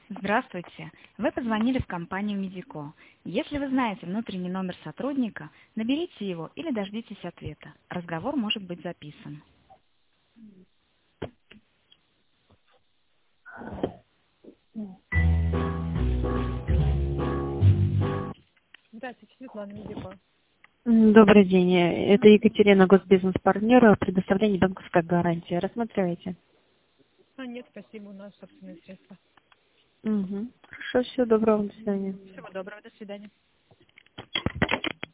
Здравствуйте. Вы позвонили в компанию Медико. Если вы знаете внутренний номер сотрудника, наберите его или дождитесь ответа. Разговор может быть записан. Здравствуйте, Светлана Медико. Добрый день. Это Екатерина, госбизнес-партнер, предоставление банковской гарантии. Рассматриваете? Нет, спасибо, у нас собственные средства. Угу. Хорошо, всего доброго, до свидания. Всего доброго, до свидания.